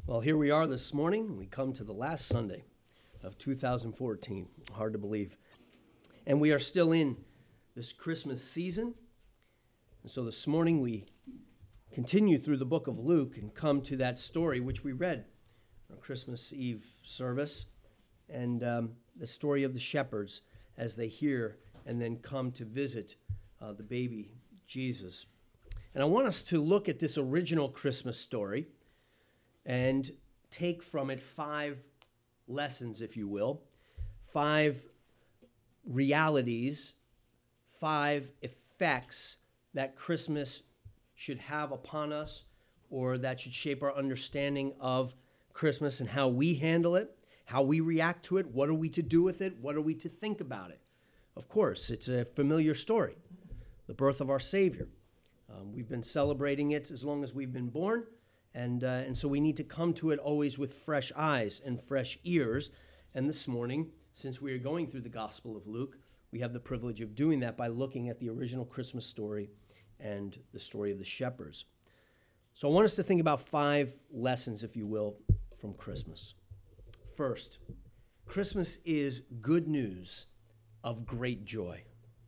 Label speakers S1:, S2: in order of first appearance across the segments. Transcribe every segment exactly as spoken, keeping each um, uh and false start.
S1: Well, here we are this morning. We come to the last Sunday of two thousand fourteen. Hard to believe. And we are still in this Christmas season. And so this morning we continue through the book of Luke and come to that story which we read on Christmas Eve service, and um, the story of the shepherds as they hear and then come to visit uh, the baby Jesus. And I want us to look at this original Christmas story and take from it five lessons, if you will, five realities, five effects that Christmas should have upon us, or that should shape our understanding of Christmas and how we handle it, how we react to it, what are we to do with it, what are we to think about it. Of course, it's a familiar story, the birth of our Savior. Um, we've been celebrating it as long as we've been born, and, uh, and so we need to come to it always with fresh eyes and fresh ears. And this morning, since we are going through the Gospel of Luke, we have the privilege of doing that by looking at the original Christmas story and the story of the shepherds. So I want us to think about five lessons, if you will, from Christmas. First, Christmas is good news of great joy.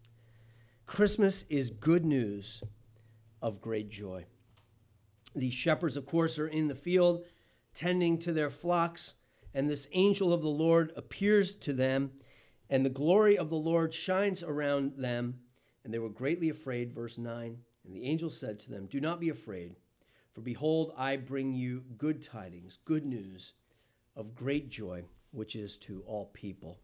S1: Christmas is good news of great joy. These shepherds, of course, are in the field tending to their flocks, and this angel of the Lord appears to them, and the glory of the Lord shines around them, and they were greatly afraid. Verse nine, and the angel said to them, "Do not be afraid, for behold, I bring you good tidings, good news of great joy, which is to all people."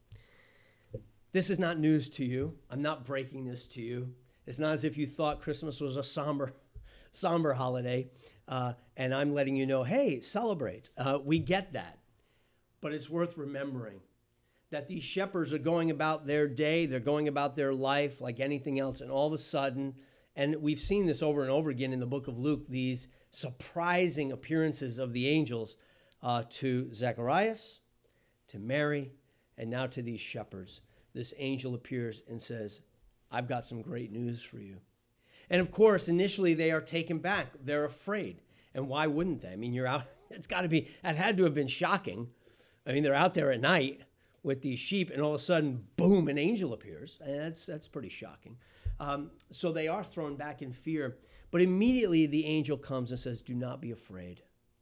S1: This is not news to you. I'm not breaking this to you. It's not as if you thought Christmas was a somber, somber holiday, uh, and I'm letting you know, hey, celebrate. Uh, we get that. But it's worth remembering that these shepherds are going about their day, they're going about their life like anything else, and all of a sudden, and we've seen this over and over again in the book of Luke, these surprising appearances of the angels uh, to Zacharias, to Mary, and now to these shepherds. This angel appears and says, I've got some great news for you. And of course, initially they are taken back. They're afraid. And why wouldn't they? I mean, you're out, it's got to be, it had to have been shocking. I mean, they're out there at night with these sheep, and all of a sudden, boom, an angel appears. And that's, that's pretty shocking. Um, so they are thrown back in fear. But immediately the angel comes and says, do not be afraid.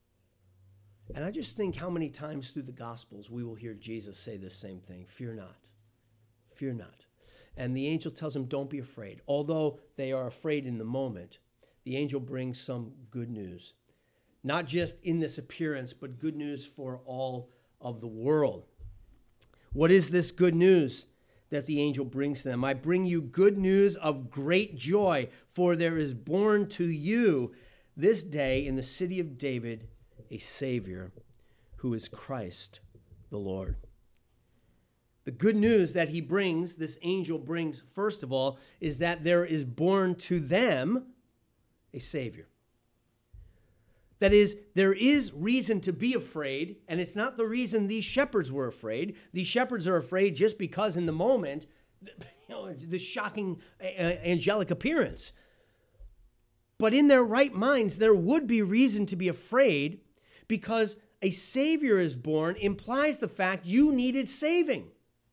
S1: And I just think how many times through the Gospels we will hear Jesus say this same thing, fear not, fear not. And the angel tells them, don't be afraid. Although they are afraid in the moment, the angel brings some good news. Not just in this appearance, but good news for all of the world. What is this good news that the angel brings to them? I bring you good news of great joy, for there is born to you this day in the city of David a Savior, who is Christ the Lord. The good news that he brings, this angel brings, first of all, is that there is born to them a Savior. That is, there is reason to be afraid, and it's not the reason these shepherds were afraid. These shepherds are afraid just because in the moment, you know, the shocking uh, angelic appearance. But in their right minds, there would be reason to be afraid, because a Savior is born implies the fact you needed saving.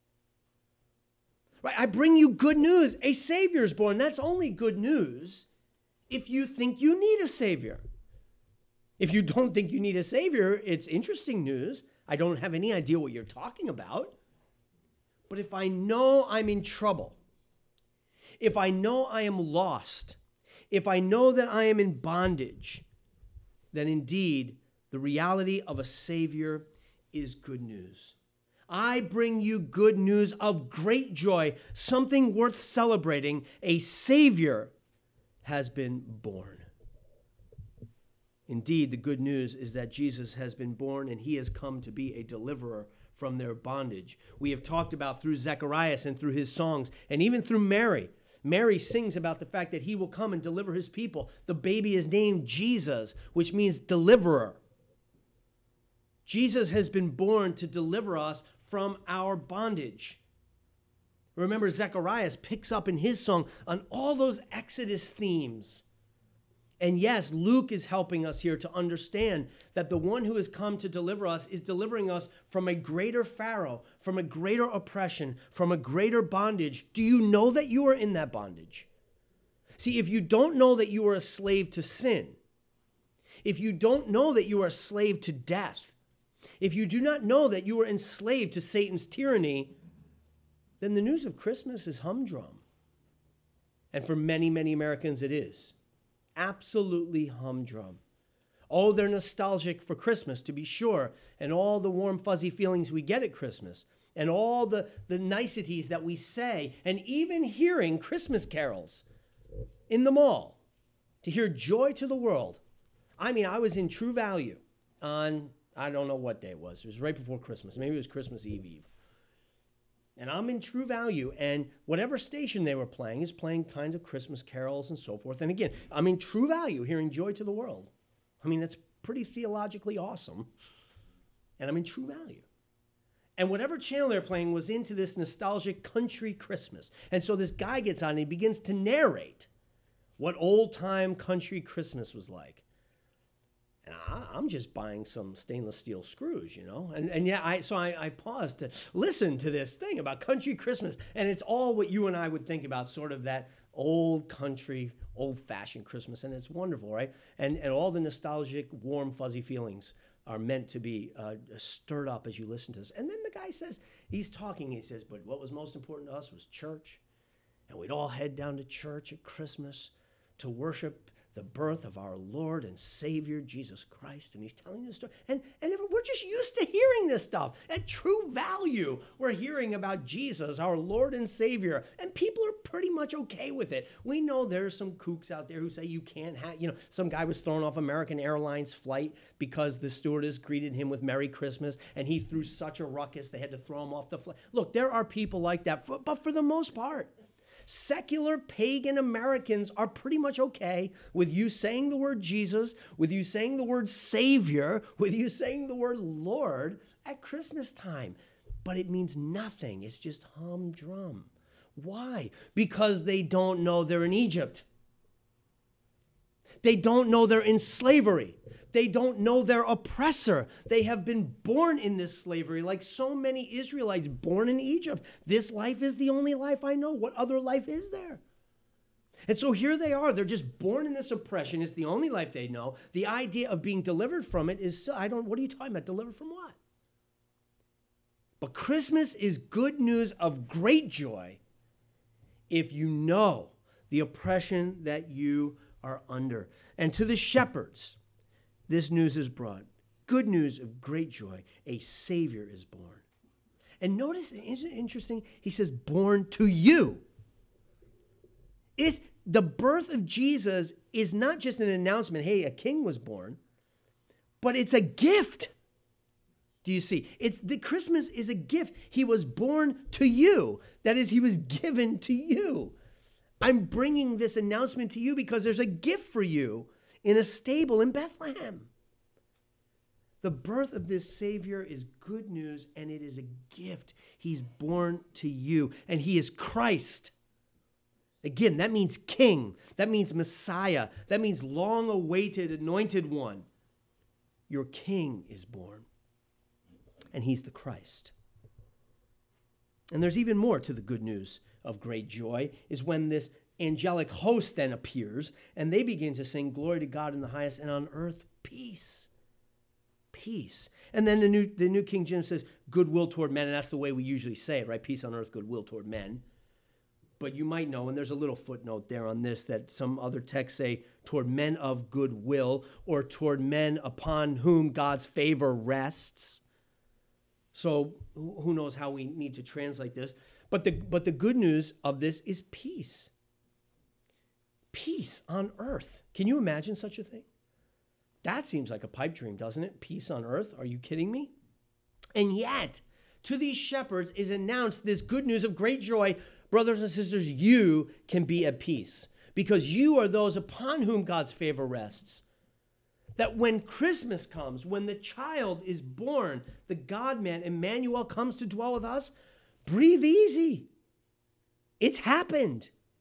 S1: Right? I bring you good news. A Savior is born. That's only good news if you think you need a Savior. If you don't think you need a Savior, it's interesting news. I don't have any idea what you're talking about. But if I know I'm in trouble, if I know I am lost, if I know that I am in bondage, then indeed the reality of a Savior is good news. I bring you good news of great joy, something worth celebrating. A Savior has been born. Indeed, the good news is that Jesus has been born and he has come to be a deliverer from their bondage. We have talked about through Zacharias and through his songs, and even through Mary. Mary sings about the fact that he will come and deliver his people. The baby is named Jesus, which means deliverer. Jesus has been born to deliver us from our bondage. Remember, Zacharias picks up in his song on all those Exodus themes And yes, Luke is helping us here to understand that the one who has come to deliver us is delivering us from a greater Pharaoh, from a greater oppression, from a greater bondage. Do you know that you are in that bondage? See, if you don't know that you are a slave to sin, if you don't know that you are a slave to death, if you do not know that you are enslaved to Satan's tyranny, then the news of Christmas is humdrum. And for many, many Americans, it is. Absolutely humdrum. Oh, they're nostalgic for Christmas, to be sure, and all the warm, fuzzy feelings we get at Christmas, and all the, the niceties that we say, and even hearing Christmas carols in the mall to hear Joy to the World. I mean, I was in True Value on, I don't know what day it was. It was right before Christmas. Maybe it was Christmas Eve Eve. And I'm in True Value, and whatever station they were playing is playing kinds of Christmas carols and so forth. And again, I'm in True Value, hearing Joy to the World. I mean, that's pretty theologically awesome. And I'm in True Value. And whatever channel they're playing was into this nostalgic country Christmas. And so this guy gets on and he begins to narrate what old-time country Christmas was like. And I, I'm just buying some stainless steel screws, you know? And and yeah, I so I, I paused to listen to this thing about country Christmas. And it's all what you and I would think about, sort of that old country, old-fashioned Christmas. And it's wonderful, right? And, and all the nostalgic, warm, fuzzy feelings are meant to be uh, stirred up as you listen to this. And then the guy says, he's talking, he says, but what was most important to us was church. And we'd all head down to church at Christmas to worship the birth of our Lord and Savior, Jesus Christ. And he's telling this story. And, and we're just used to hearing this stuff. At True Value, we're hearing about Jesus, our Lord and Savior. And people are pretty much okay with it. We know there's some kooks out there who say you can't have, you know, some guy was thrown off American Airlines flight because the stewardess greeted him with Merry Christmas, and he threw such a ruckus they had to throw him off the flight. Look, there are people like that, but for the most part, secular pagan Americans are pretty much okay with you saying the word Jesus, with you saying the word Savior, with you saying the word Lord at Christmas time. But it means nothing. It's just humdrum. Why? Because they don't know they're in Egypt. They don't know they're in slavery. They don't know their oppressor. They have been born in this slavery like so many Israelites born in Egypt. This life is the only life I know. What other life is there? And so here they are. They're just born in this oppression. It's the only life they know. The idea of being delivered from it is, I don't, what are you talking about? Delivered from what? But Christmas is good news of great joy if you know the oppression that you are under. And to the shepherds, this news is brought. Good news of great joy. A Savior is born. And notice, isn't it interesting? He says, born to you. It's, the birth of Jesus is not just an announcement, hey, a king was born, but it's a gift. Do you see? It's the Christmas is a gift. He was born to you. That is, he was given to you. I'm bringing this announcement to you because there's a gift for you in a stable in Bethlehem. The birth of this Savior is good news, and it is a gift. He's born to you, and he is Christ. Again, that means king. That means Messiah. That means long-awaited, anointed one. Your king is born, and he's the Christ. And there's even more to the good news of great joy, is when this angelic host then appears, and they begin to sing, glory to God in the highest, and on earth, peace. Peace. And then the new, the new King James says, goodwill toward men, and that's the way we usually say it, right? Peace on earth, goodwill toward men. But you might know, and there's a little footnote there on this, that some other texts say toward men of goodwill, or toward men upon whom God's favor rests. So who knows how we need to translate this. But the, but the good news of this is peace. Peace on earth. Can you imagine such a thing? That seems like a pipe dream, doesn't it? Peace on earth. Are you kidding me? And yet, to these shepherds is announced this good news of great joy. Brothers and sisters, you can be at peace because you are those upon whom God's favor rests. That when Christmas comes, when the child is born, the God-man, Emmanuel, comes to dwell with us, breathe easy. It's happened.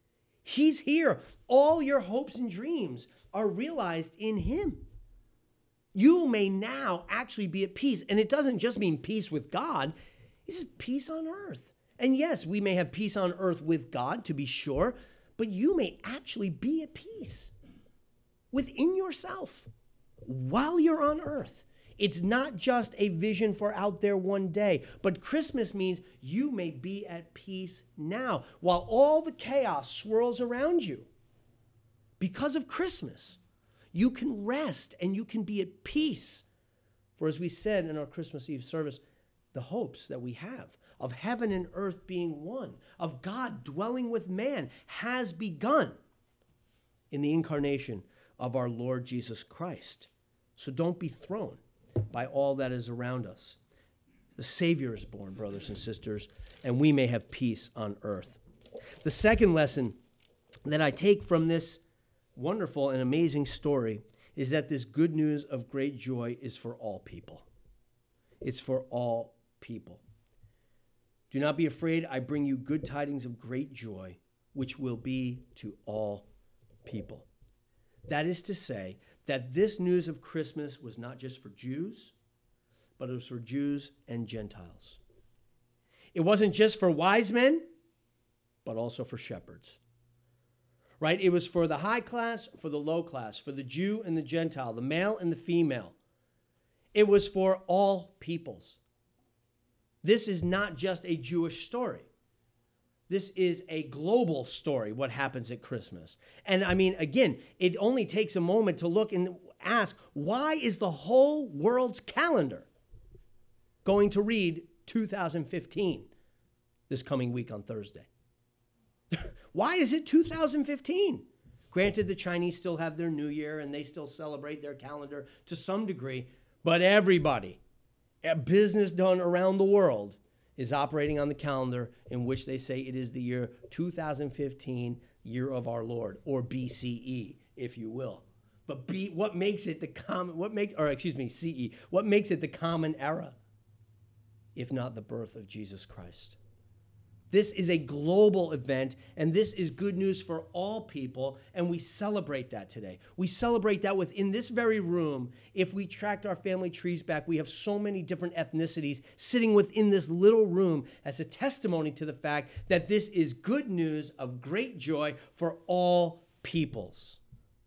S1: He's here. All your hopes and dreams are realized in him. You may now actually be at peace. And it doesn't just mean peace with God. It's peace on earth. And yes, we may have peace on earth with God, to be sure, but you may actually be at peace within yourself while you're on earth. It's not just a vision for out there one day, but Christmas means you may be at peace now while all the chaos swirls around you. Because of Christmas, you can rest and you can be at peace. For as we said in our Christmas Eve service, the hopes that we have of heaven and earth being one, of God dwelling with man, has begun in the incarnation of our Lord Jesus Christ. So don't be thrown by all that is around us. The Savior is born, brothers and sisters, and we may have peace on earth. The second lesson that I take from this wonderful and amazing story is that this good news of great joy is for all people. It's for all people. Do not be afraid. I bring you good tidings of great joy, which will be to all people. That is to say, that this news of Christmas was not just for Jews, but it was for Jews and Gentiles. It wasn't just for wise men, but also for shepherds. Right? It was for the high class, for the low class, for the Jew and the Gentile, the male and the female. It was for all peoples. This is not just a Jewish story. This is a global story, what happens at Christmas. And I mean, again, it only takes a moment to look and ask, why is the whole world's calendar going to read two thousand fifteen this coming week on Thursday? Why is it two thousand fifteen? Granted, the Chinese still have their New Year and they still celebrate their calendar to some degree, but everybody, business done around the world, is operating on the calendar in which they say it is the year two thousand fifteen, year of our Lord, or B C E, if you will. But B, what makes it the common, what makes, or excuse me, C E, what makes it the common era, if not the birth of Jesus Christ? This is a global event, and this is good news for all people, and we celebrate that today. We celebrate that within this very room. If we tracked our family trees back, we have so many different ethnicities sitting within this little room as a testimony to the fact that this is good news of great joy for all peoples.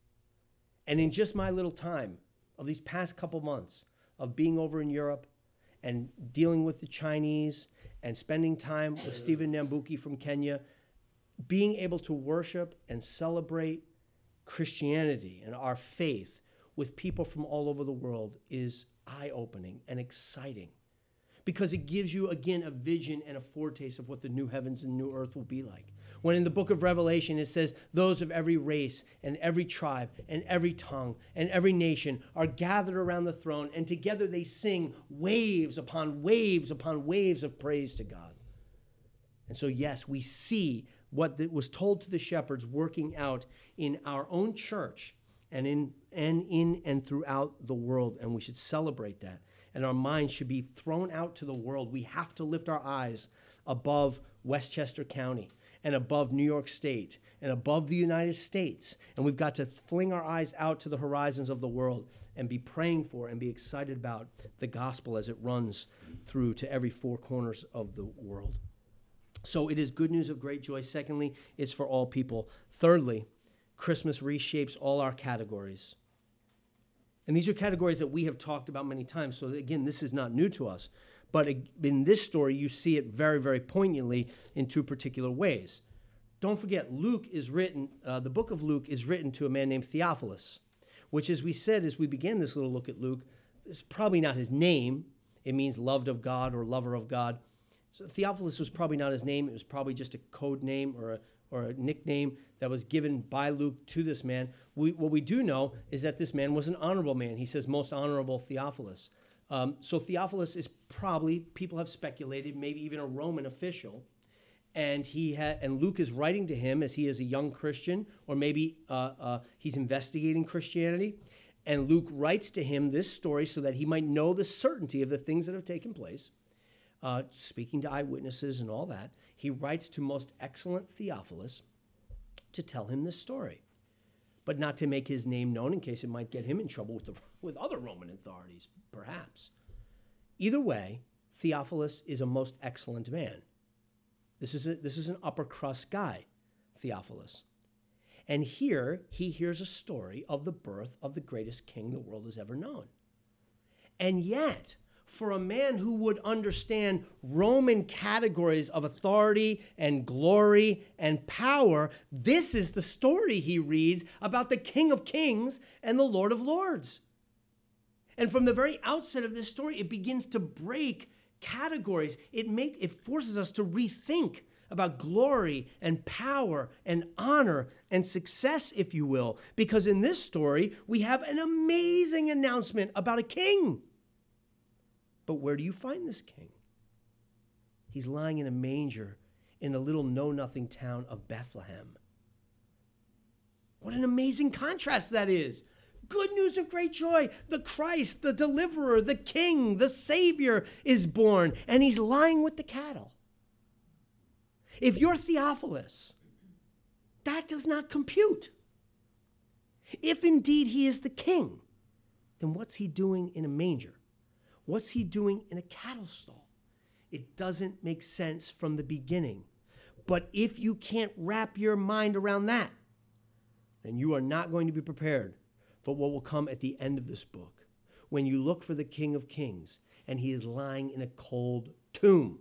S1: And in just my little time of these past couple months of being over in Europe and dealing with the Chinese and spending time with Stephen Nambuki from Kenya, being able to worship and celebrate Christianity and our faith with people from all over the world is eye-opening and exciting, because it gives you, again, a vision and a foretaste of what the new heavens and new earth will be like. When in the book of Revelation it says, those of every race and every tribe and every tongue and every nation are gathered around the throne, and together they sing waves upon waves upon waves of praise to God. And so, yes, we see what was told to the shepherds working out in our own church and in and in and throughout the world, and we should celebrate that. And our minds should be thrown out to the world. We have to lift our eyes above Westchester County and above New York State and above the United States. And we've got to fling our eyes out to the horizons of the world and be praying for and be excited about the gospel as it runs through to every four corners of the world. So it is good news of great joy. Secondly, it's for all people. Thirdly, Christmas reshapes all our categories. And these are categories that we have talked about many times. So again, this is not new to us. But in this story, you see it very, very poignantly in two particular ways. Don't forget, Luke is written, uh, the book of Luke is written to a man named Theophilus, which, as we said as we began this little look at Luke, is probably not his name. It means loved of God or lover of God. So Theophilus was probably not his name. It was probably just a code name or a, or a nickname that was given by Luke to this man. We, what we do know is that this man was an honorable man. He says, most honorable Theophilus. Um, so Theophilus is probably, people have speculated, maybe even a Roman official. And he ha- and Luke is writing to him as he is a young Christian, or maybe uh, uh, he's investigating Christianity. And Luke writes to him this story so that he might know the certainty of the things that have taken place, uh, speaking to eyewitnesses and all that. He writes to most excellent Theophilus to tell him this story, but not to make his name known in case it might get him in trouble with, the, with other Roman authorities, perhaps. Either way, Theophilus is a most excellent man. This is, a, this is an upper crust guy, Theophilus. And here he hears a story of the birth of the greatest king the world has ever known. And yet, for a man who would understand Roman categories of authority and glory and power, this is the story he reads about the King of Kings and the Lord of Lords. And from the very outset of this story, it begins to break categories. It make it forces us to rethink about glory and power and honor and success, if you will, because in this story, we have an amazing announcement about a king. But where do you find this king? He's lying in a manger in the little know-nothing town of Bethlehem. What an amazing contrast that is. Good news of great joy. The Christ, the deliverer, the king, the savior is born, and he's lying with the cattle. If you're Theophilus, that does not compute. If indeed he is the king, then what's he doing in a manger? What's he doing in a cattle stall? It doesn't make sense from the beginning. But if you can't wrap your mind around that, then you are not going to be prepared for what will come at the end of this book, when you look for the King of Kings and he is lying in a cold tomb.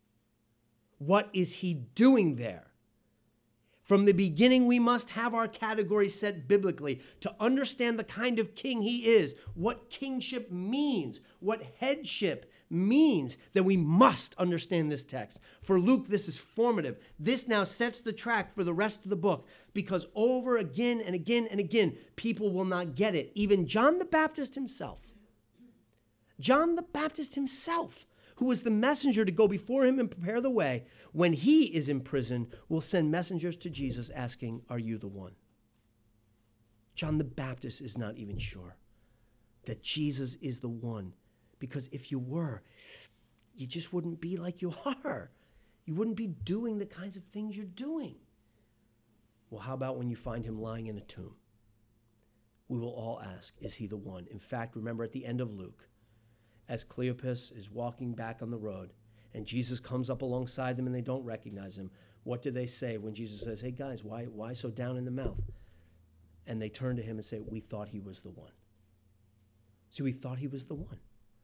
S1: What is he doing there? From the beginning, we must have our categories set biblically to understand the kind of king he is, what kingship means, what headship means. Then we must understand this text. For Luke, this is formative. This now sets the track for the rest of the book, because over again and again and again, people will not get it. Even John the Baptist himself. John the Baptist himself, who was the messenger to go before him and prepare the way, when he is in prison, will send messengers to Jesus asking, "Are you the one?" John the Baptist is not even sure that Jesus is the one, because if you were, you just wouldn't be like you are. You wouldn't be doing the kinds of things you're doing. Well, how about when you find him lying in a tomb? We will all ask, is he the one? In fact, remember at the end of Luke, as Cleopas is walking back on the road and Jesus comes up alongside them and they don't recognize him, what do they say when Jesus says, "Hey guys, why, why so down in the mouth?" And they turn to him and say, "We thought he was the one." So we thought he was the one.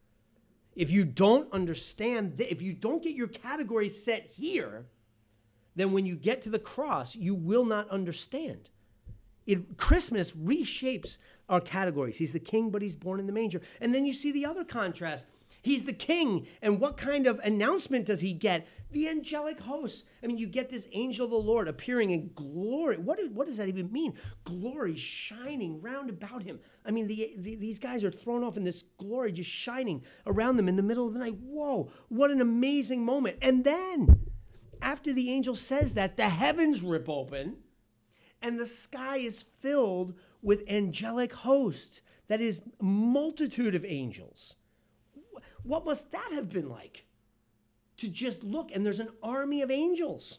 S1: If you don't understand, th- if you don't get your categories set here, then when you get to the cross, you will not understand. It, Christmas reshapes our categories. He's the king, but he's born in the manger. And then you see the other contrast. He's the king, and what kind of announcement does he get? The angelic hosts. I mean, you get this angel of the Lord appearing in glory. What, is, what does that even mean? Glory shining round about him. I mean, the, the, these guys are thrown off in this glory just shining around them in the middle of the night. Whoa, what an amazing moment. And then, after the angel says that, the heavens rip open, and the sky is filled with angelic hosts. That is, multitude of angels. What must that have been like? To just look, and there's an army of angels.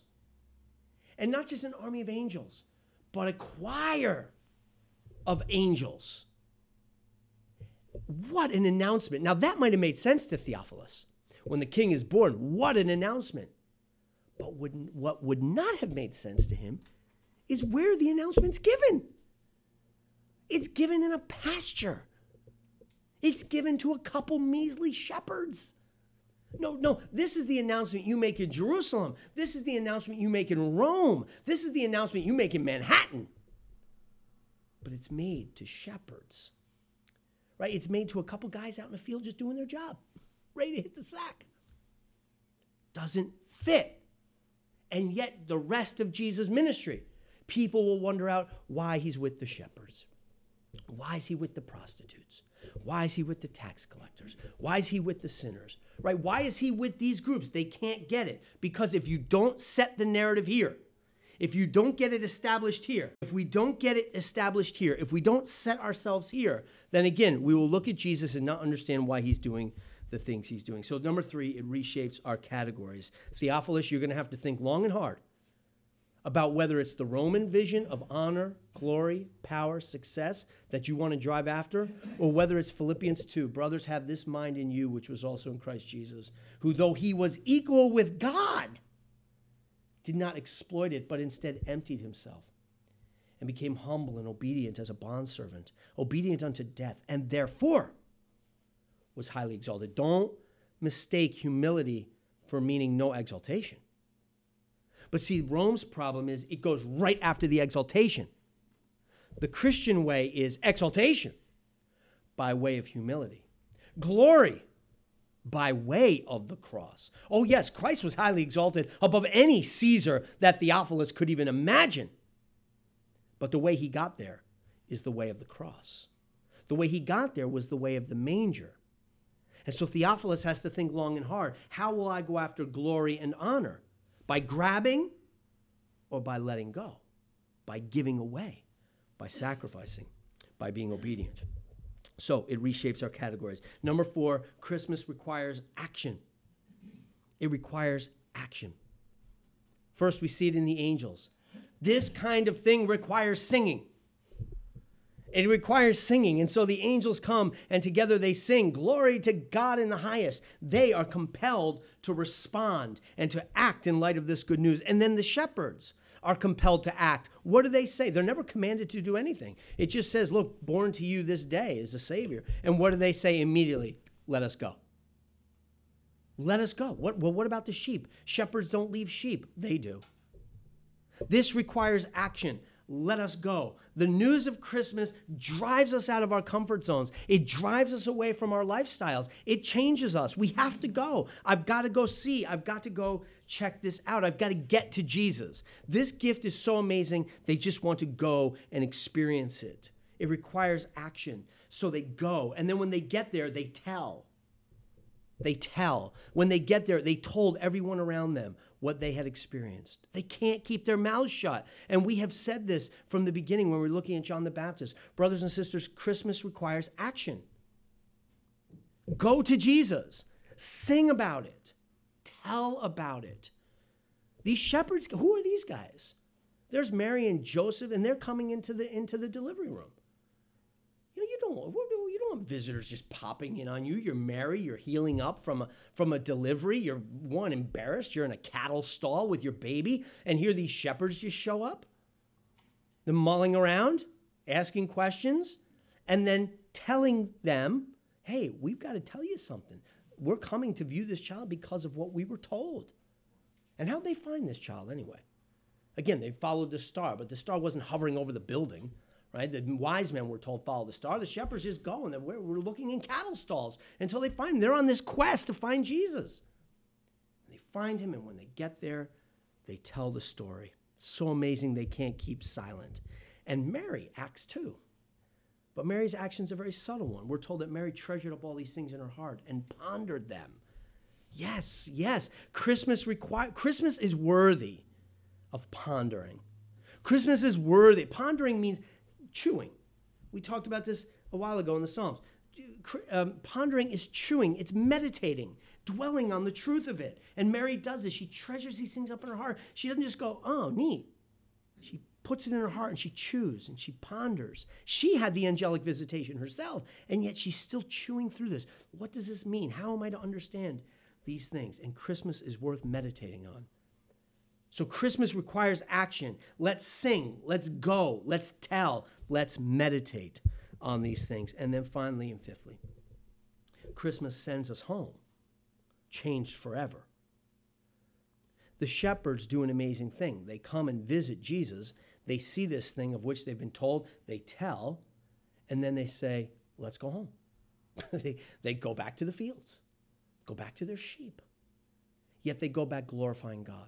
S1: And not just an army of angels, but a choir of angels. What an announcement. Now, that might have made sense to Theophilus. When the king is born, what an announcement. But wouldn't, what would not have made sense to him is where the announcement's given. It's given in a pasture. It's given to a couple measly shepherds. No, no, this is the announcement you make in Jerusalem. This is the announcement you make in Rome. This is the announcement you make in Manhattan. But it's made to shepherds, right? It's made to a couple guys out in the field just doing their job, ready to hit the sack. Doesn't fit. And yet the rest of Jesus' ministry, people will wonder out why he's with the shepherds. Why is he with the prostitutes? Why is he with the tax collectors? Why is he with the sinners? Right? Why is he with these groups? They can't get it. Because if you don't set the narrative here, if you don't get it established here, if we don't get it established here, if we don't set ourselves here, then again, we will look at Jesus and not understand why he's doing the things he's doing. So number three, it reshapes our categories. Theophilus, you're going to have to think long and hard about whether it's the Roman vision of honor, glory, power, success that you want to drive after, or whether it's Philippians two, brothers, have this mind in you, which was also in Christ Jesus, who though he was equal with God, did not exploit it, but instead emptied himself and became humble and obedient as a bondservant, obedient unto death, and therefore was highly exalted. Don't mistake humility for meaning no exaltation. But see, Rome's problem is it goes right after the exaltation. The Christian way is exaltation by way of humility. Glory by way of the cross. Oh yes, Christ was highly exalted above any Caesar that Theophilus could even imagine. But the way he got there is the way of the cross. The way he got there was the way of the manger. And so Theophilus has to think long and hard. How will I go after glory and honor? By grabbing or by letting go? By giving away? By sacrificing? By being obedient? So it reshapes our categories. Number four, Christmas requires action. It requires action. First, we see it in the angels. This kind of thing requires singing. It requires singing. And so the angels come and together they sing, glory to God in the highest. They are compelled to respond and to act in light of this good news. And then the shepherds are compelled to act. What do they say? They're never commanded to do anything. It just says, look, born to you this day is a Savior. And what do they say immediately? Let us go. Let us go. What, well, what about the sheep? Shepherds don't leave sheep. They do. This requires action. Let us go. The news of Christmas drives us out of our comfort zones. It drives us away from our lifestyles. It changes us. We have to go. I've got to go see. I've got to go check this out. I've got to get to Jesus. This gift is so amazing. They just want to go and experience it. It requires action. So they go. And then when they get there, they tell. They tell. When they get there, they told everyone around them what they had experienced. They can't keep their mouths shut. And we have said this from the beginning when we we're looking at John the Baptist. Brothers and sisters, Christmas requires action. Go to Jesus. Sing about it. Tell about it. These shepherds, who are these guys? There's Mary and Joseph, and they're coming into the, into the delivery room. You know, you don't, you don't want visitors just popping in on you. You're Mary, you're healing up from a, from a delivery. You're, one, embarrassed. You're in a cattle stall with your baby, and here these shepherds just show up. They're mulling around, asking questions, and then telling them, hey, we've got to tell you something. We're coming to view this child because of what we were told. And how'd they find this child anyway? Again, they followed the star, but the star wasn't hovering over the building. Right? The wise men were told, follow the star. The shepherds just go, and we're, we're looking in cattle stalls until they find him. They're on this quest to find Jesus. They find him, and when they get there, they tell the story. It's so amazing they can't keep silent. And Mary acts too. But Mary's action's a very subtle one. We're told that Mary treasured up all these things in her heart and pondered them. Yes, yes. Christmas require, Christmas is worthy of pondering. Christmas is worthy. Pondering means chewing. We talked about this a while ago in the Psalms. Um, pondering is chewing. It's meditating, dwelling on the truth of it. And Mary does this. She treasures these things up in her heart. She doesn't just go, oh, neat. She puts it in her heart and she chews and she ponders. She had the angelic visitation herself, and yet she's still chewing through this. What does this mean? How am I to understand these things? And Christmas is worth meditating on. So Christmas requires action. Let's sing. Let's go. Let's tell. Let's meditate on these things. And then finally and fifthly, Christmas sends us home, changed forever. The shepherds do an amazing thing. They come and visit Jesus. They see this thing of which they've been told. They tell, and then they say, let's go home. they, they go back to the fields, go back to their sheep. Yet they go back glorifying God.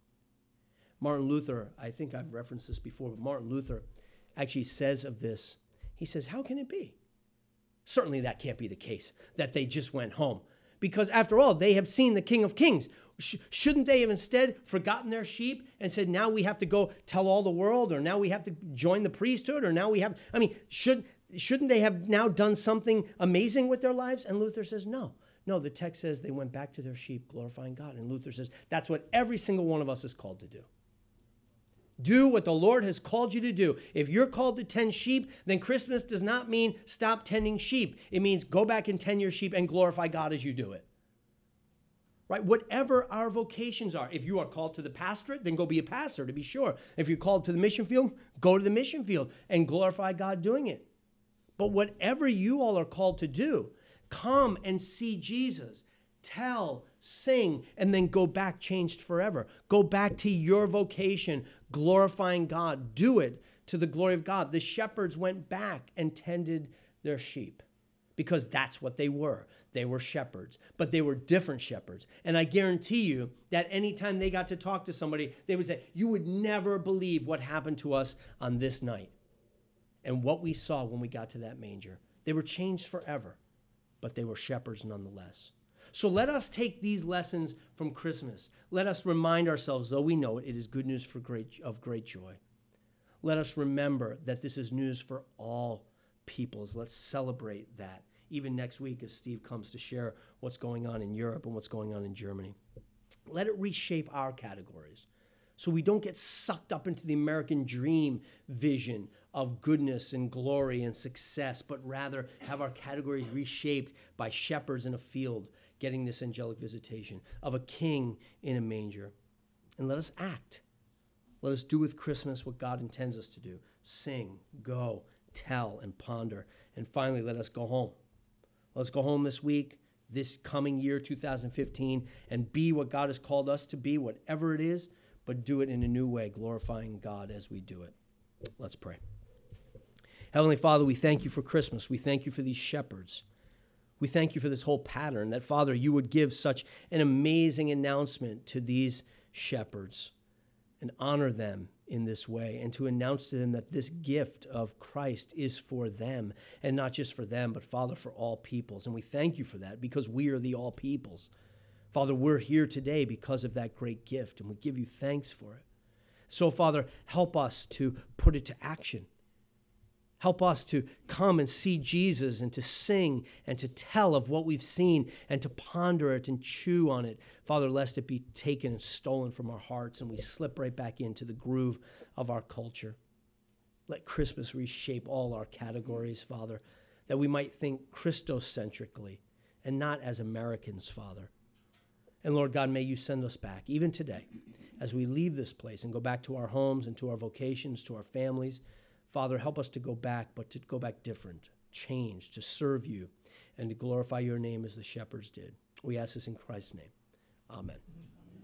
S1: Martin Luther, I think I've referenced this before, but Martin Luther actually says of this, he says, how can it be? Certainly that can't be the case, that they just went home. Because after all, they have seen the King of Kings. Sh- shouldn't they have instead forgotten their sheep and said, now we have to go tell all the world, or now we have to join the priesthood, or now we have, I mean, should, shouldn't they have now done something amazing with their lives? And Luther says, no. No, the text says they went back to their sheep glorifying God. And Luther says, that's what every single one of us is called to do. Do what the Lord has called you to do. If you're called to tend sheep, then Christmas does not mean stop tending sheep. It means go back and tend your sheep and glorify God as you do it. Right? Whatever our vocations are. If you are called to the pastorate, then go be a pastor, to be sure. If you're called to the mission field, go to the mission field and glorify God doing it. But whatever you all are called to do, come and see Jesus. Tell, sing, and then go back changed forever. Go back to your vocation, glorifying God. Do it to the glory of God. The shepherds went back and tended their sheep because that's what they were. They were shepherds, but they were different shepherds. And I guarantee you that anytime they got to talk to somebody, they would say, you would never believe what happened to us on this night and what we saw when we got to that manger. They were changed forever, but they were shepherds nonetheless. So let us take these lessons from Christmas. Let us remind ourselves, though we know it, it is good news for great, of great joy. Let us remember that this is news for all peoples. Let's celebrate that, even next week as Steve comes to share what's going on in Europe and what's going on in Germany. Let it reshape our categories so we don't get sucked up into the American dream vision of goodness and glory and success, but rather have our categories reshaped by shepherds in a field getting this angelic visitation, of a king in a manger. And let us act. Let us do with Christmas what God intends us to do. Sing, go, tell, and ponder. And finally, let us go home. Let's go home this week, this coming year, two thousand fifteen, and be what God has called us to be, whatever it is, but do it in a new way, glorifying God as we do it. Let's pray. Heavenly Father, we thank you for Christmas. We thank you for these shepherds. We thank you for this whole pattern, that, Father, you would give such an amazing announcement to these shepherds and honor them in this way, and to announce to them that this gift of Christ is for them, and not just for them, but, Father, for all peoples. And we thank you for that, because we are the all peoples. Father, we're here today because of that great gift, and we give you thanks for it. So, Father, help us to put it to action. Help us to come and see Jesus and to sing and to tell of what we've seen and to ponder it and chew on it. Father, lest it be taken and stolen from our hearts and we slip right back into the groove of our culture. Let Christmas reshape all our categories, Father, that we might think Christocentrically and not as Americans, Father. And Lord God, may you send us back, even today, as we leave this place and go back to our homes and to our vocations, to our families. Father, help us to go back, but to go back different, change, to serve you, and to glorify your name as the shepherds did. We ask this in Christ's name. Amen.